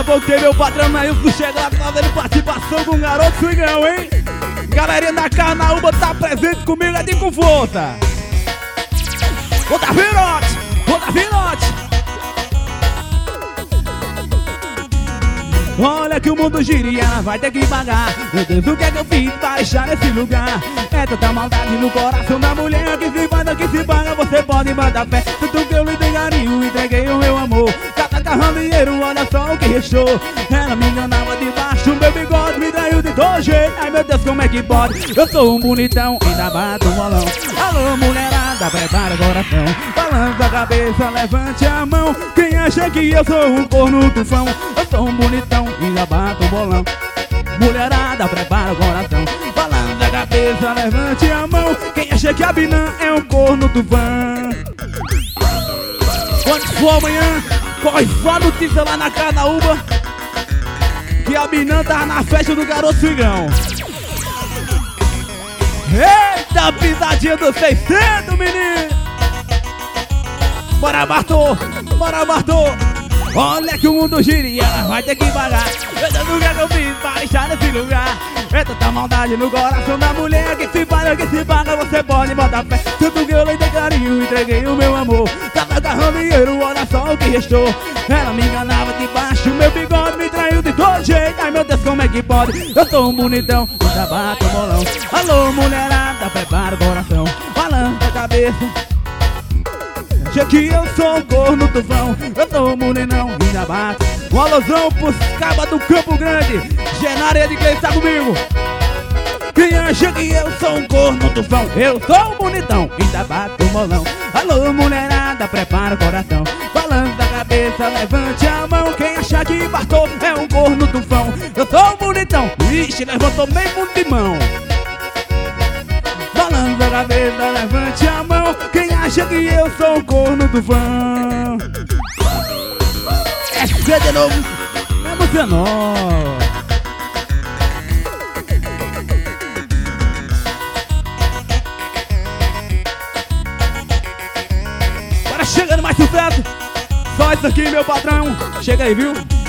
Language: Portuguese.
a pouco tem meu patrão Nailson chegando, fazendo participação com o Garoto Swingão, hein? Galerinha da Carnaúba tá presente comigo, é de com força. Ô Davinote, ô Davinote. Olha que o mundo gira e ela vai ter que pagar. Meu Deus, o que é que eu fiz pra deixar nesse lugar? É tanta maldade no coração da mulher que se manda, que se paga, você pode mandar fé. Tudo que eu lhe dei carinho, entreguei o meu amor. Cada carrão dinheiro, olha só o que restou. Ela me enganava debaixo, meu bigode me traiu de todo jeito. Ai meu Deus, como é que pode? Eu sou um bonitão, ainda bato o bolão. Alô mulherada, prepara o coração. Balança a cabeça, levante a mão. Quem acha que eu sou um corno tufão? Eu sou um bonitão, ainda bato o bolão. Mulherada, prepara o coração. Balança a cabeça, levante a mão. Quem acha que a Binã é um corno tufão? Quando for amanhã, corre só a notícia lá na Carnaúba que a Binã tá na festa do Garoto Swingão. Eita, pisadinha do 600, menino! Bora, Bartô! Bora, Bartô! Olha que o mundo gira e ela vai ter que pagar. Eu sei o que é que eu fiz pra deixar nesse lugar. É tanta maldade no coração da mulher que se paga, você pode botar fé. Tudo que eu lhe dei carinho, entreguei o meu amor. Tava agarrando dinheiro, olha só o que restou. Ela me enganava debaixo, meu bigode me traiu de todo jeito. Ai meu Deus, como é que pode? Eu sou um bonitão, ainda bato o bolão. Alô mulherada, prepara o coração. Balança a cabeça. Sei que eu sou um corno tufão. Eu sou um bonitão, ainda bato. Um alusão pros cabas do Campo Grande. Genária de Cleis, tá comigo? Quem acha que eu sou um corno tufão? Eu sou um bonitão, ainda bato o bolão. Alô mulherada, prepara o coração. Balança a cabeça, levante a mão. Quem acha que Bartô é um corno tufão? Eu sou um bonitão. Ixi, levantou meio mundo de mão. Balança a cabeça, levante a mão. Quem acha que eu sou um corno tufão? É C de novo, é música nova. Bora chegando mais sucesso. Só isso aqui, meu patrão. Chega aí, viu?